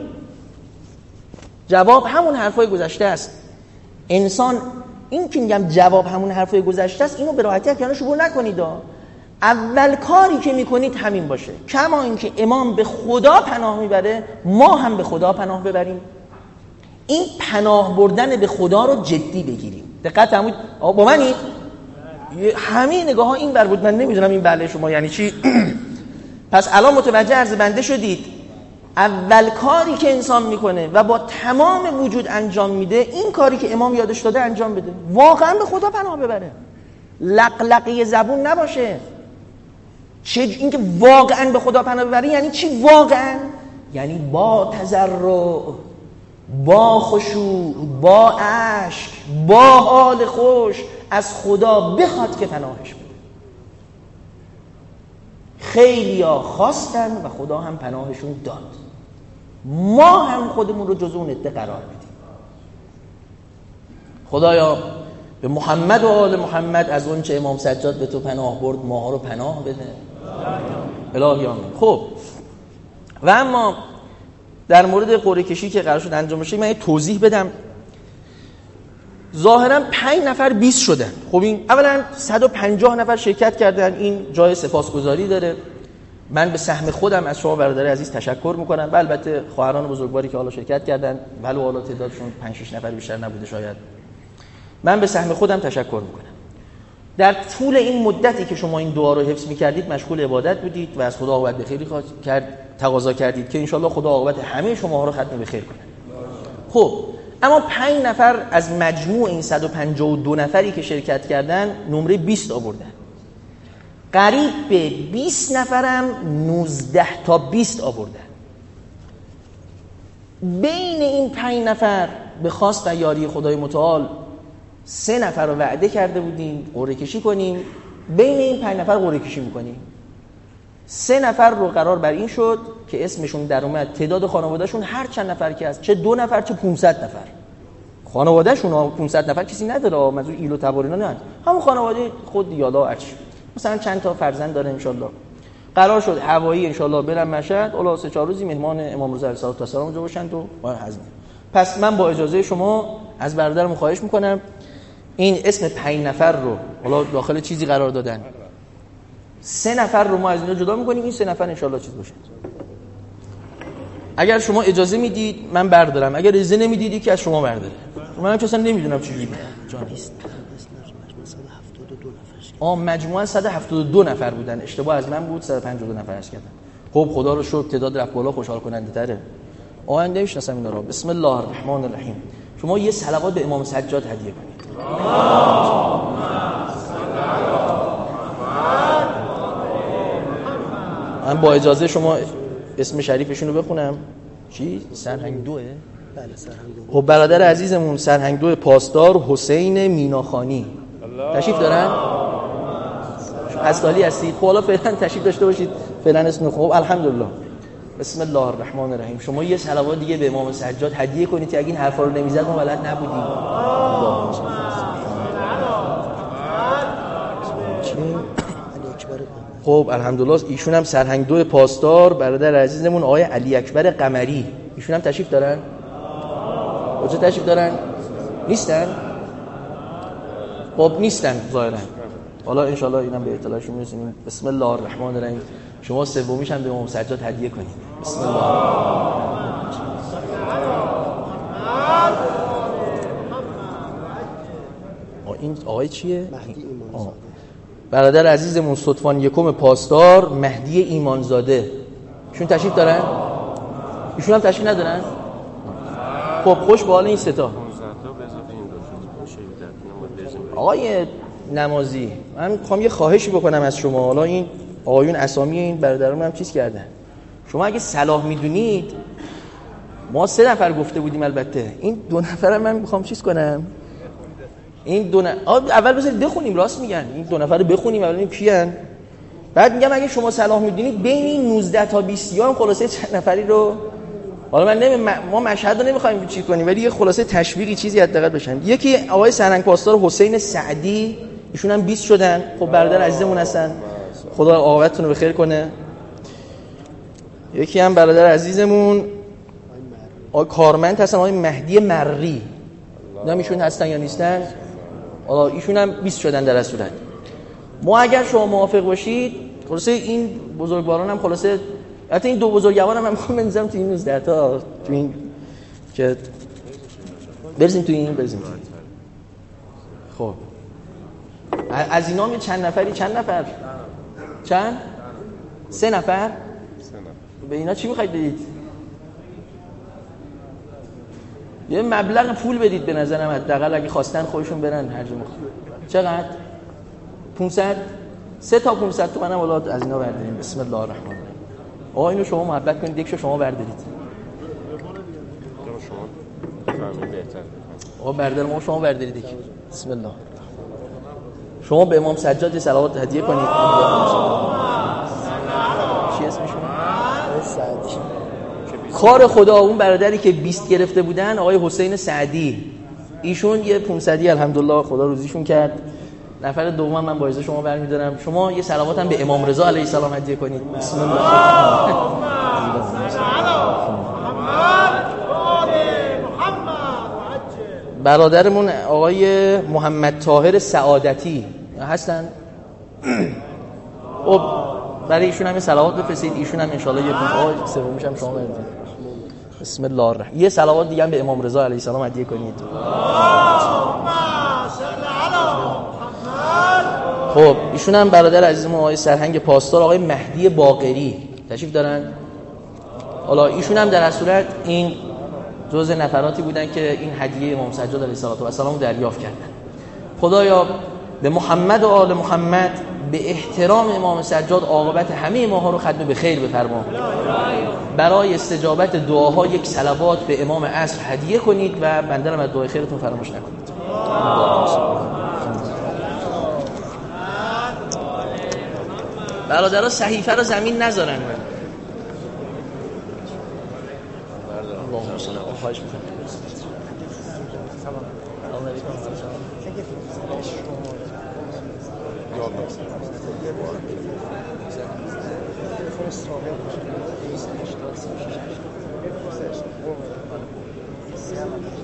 جواب همون حرفای گذشته است. انسان، این که میگم جواب همون حرفای گذشته است، اینو به راحتی کنارش عبور نکنید. اول کاری که میکنید همین باشه. کما اینکه امام به خدا پناه میبره، ما هم به خدا پناه ببریم. این پناه بردن به خدا رو جدی بگیریم. دقت فرمودید؟ با منید؟ همه نگاه ها این بر بود. من نمیدونم این بله شما یعنی چی. پس الان متوجه عرض بنده شدید. اول کاری که انسان میکنه و با تمام وجود انجام میده، این کاری که امام یادش داده انجام بده. واقعا به خدا پناه ببره، لقلقی زبون نباشه. چه اینکه واقعا به خدا پناه ببره یعنی چی؟ واقعا یعنی با تضرع، با خشوع، با اشک، با حال خوش از خدا بخواد که پناهش بده. خیلیا خواستن و خدا هم پناهشون داد. ما هم خودمون رو جز اون عده قرار بدیم. خدایا به محمد و آل محمد از اون چه امام سجاد به تو پناه برد ماها رو پناه بده. الهی آمین. خب و اما در مورد قرعه کشی که قرار شد انجام بشه، من یه توضیح بدم. ظاهرا پنج نفر بیست شدن. خب این اولا صد و پنجاه نفر شرکت کردن، این جای سپاسگزاری داره. من به سهم خودم از شما برادر عزیز تشکر میکنم و البته خواهران بزرگواری که حالا شرکت کردن، ولو حالا تعدادشون پنج شش نفر بیشتر نبوده شاید. من به سهم خودم تشکر میکنم. در طول این مدتی که شما این دعا رو حفظ میکردید مشغول عبادت بودید و از خدا عاقبت بخیری کرد تقاضا کردید که انشالله خدا عاقبت همه شما رو ختم بخیر کنه. خب اما پنج نفر از مجموع این صد و پنجاه و دو نفری که شرکت کردن نمره بیست آوردن. قریب به بیست نفرم نوزده تا بیست آوردن. بین این پنج نفر به خواست و یاری خدای متعال سه نفر رو وعده کرده بودیم قرعه کشی کنیم. بین این پنج نفر قرعه کشی میکنیم. سه نفر رو قرار بر این شد که اسمشون در اومد، تعداد خانوادهشون هر چند نفر که هست، چه دو نفر چه پانصد نفر، خانوادهشون ها پانصد نفر کسی نداره، منظور ایل و تبار اینا نه، همون خانواده خود یالا ارچ، مثلا چند تا فرزند داره انشالله. قرار شد هوایی انشالله برن مشهد، الا سه چهار روزی مهمان امام رضا علیه السلام اونجا باشن تو با هزینه. پس من با اجازه شما از برادرم خواهش میکنم این اسم پنج نفر رو حالا داخل چیزی قرار دادن، سه نفر رو ما از اینا جدا میکنیم، این سه نفر انشالله چیز باشه. اگر شما اجازه میدید من بردارم، اگر اجازه نمیدید که از شما برداره. من هم اصلا نمیدونم چی بگم. جان است. مثلا هفتاد و دو نفرش آ مجموعاً صد و هفتاد و دو نفر بودن، اشتباه از من بود، صد و پنجاه و دو نفر عرض کردم. خب خدا رو شکر تعداد رفت بالا، خوشحال کننده تره. آینده میشناسم اینا رو. بسم الله الرحمن الرحیم. شما یه صلوات به امام سجاد هدیه کنید. من با اجازه شما اسم شریفشون رو بخونم. چی؟ سرهنگ دوه؟
بله سرهنگ دو.
خب برادر عزیزمون سرهنگ دو پاسدار حسین میناخانی تشریف دارن؟ پسالی هستید؟ خب حالا فعلا تشریف داشته باشید، فعلا اسم خوب. الحمدلله. بسم الله الرحمن الرحیم. شما یه صلوات دیگه به امام سجاد هدیه کنید که اگه این حرفا رو نمیزد ما بلد نبودیم. خب الحمدلله. ایشون هم سرهنگ دو پاسدار برادر عزیزمون آقای علی اکبر قمری، ایشون هم تشریف دارن؟ کجا تشریف دارن؟ نیستن؟ خب نیستن ظاهرا. حالا ان شاء الله اینم به اطلاعشون میرسونیم. بسم الله الرحمن الرحیم. شما سومیش هم به امام سجاد هدیه کنید. بسم الله. این آقای چیه؟
مهدی ایمانزاده.
برادر عزیزمون صدفان یکم پاسدار مهدی ایمانزاده، ایشون تشریف دارن؟ ایشون هم تشریف ندارن؟ خب خوش به حال این سه تا. آقای نمازی من میخوام یه خواهشی بکنم از شما. حالا این آقایون اسامی این برادران هم چیز کردن، شما اگه صلاح میدونید، ما سه نفر گفته بودیم البته، این دو نفر من میخوام چیز کنم. این دو نفر اول بذارید بخونیم، راست میگن، این دو نفر رو بخونیم اول ببینیم کیان. بعد میگم اگه شما صلاح میدونید بین این نوزده تا بیست تا هم خلاصه چند نفری رو، حالا من نمی... ما مشهد رو نمیخوایم چی کنیم ولی یه خلاصه تشویقی چیزی حداقل بشن. یکی آقای سرهنگ پاسدار حسین سعدی، ایشون هم بیست شدن. خب برادر عزیزمون هستن، خدا عاقبتتون رو بخیر کنه. یکی هم برادر عزیزمون آقای کارمند هستن، آقای مهدی مری، نمیدونم ایشون هستن یا نیستن. حالا ایشون هم بیست شدن در صورت. ما اگر شما موافق باشید خلاصه این بزرگواران هم خلاصه، البته این دو بزرگوار هم من میخوام بنویسم تو این نوزده تا، تو این که برسیم تو این برسیم تو این. خب از اینا می چند نفری؟ چند نفر؟ چند؟ سه نفر؟ به اینا چی میخواید بدید؟ یه مبلغ پول بدید به نظرم حداقل، اگه خواستن خودشون برن هر جا میخوان. چقدر؟ پانصد؟ سه تا پانصد تومن هم ولاد از اینا برداریم. بسم الله الرحمن الرحیم. آقا اینو شما محبت کنید، یکشو شما بردارید. شما فهمید بهتر. آقا بردار ما شما بردارید یک. بسم الله. شما به امام سجاد صلوات هدیه کنید. چی اسمشون؟
سعدی.
کار خدا. اون برادری که بیست گرفته بودن آقای حسین سعدی، ایشون یه پانصدی الحمدلله خدا روزیشون کرد. نفر دوم من با اجازه شما برمی‌دارم. شما یه صلوات هم به امام رضا علیه السلام هدیه کنید. بسم الله. برادرمون آقای محمد طاهر سعادتی هستن. خب برای ایشون هم صلوات بفرستید. ایشون هم ان شاء الله یه آقای سومیش هم شما برید. بسم الله الرحمن. یه صلوات دیگه هم به امام رضا علیه السلام هدیه کنید. خب ایشون هم برادر عزیزمون آقای سرهنگ پاسدار آقای مهدی باقری تشریف دارن. حالا ایشون هم در صورت این جزء نفراتی بودن که این هدیه امام سجاد علیه السلام رو دریافت کردن. خدایا به محمد و آل محمد به احترام امام سجاد عاقبت همه ماها رو ختم به خیر بفرما. برای استجابت دعاها یک صلوات به امام عصر هدیه کنید و بنده رو از دعای خیرتون فراموش نکنید. برادرها صحیفه رو زمین نذارن. اللهم صل علی خواهش می‌کنم. سلام علیکم. یا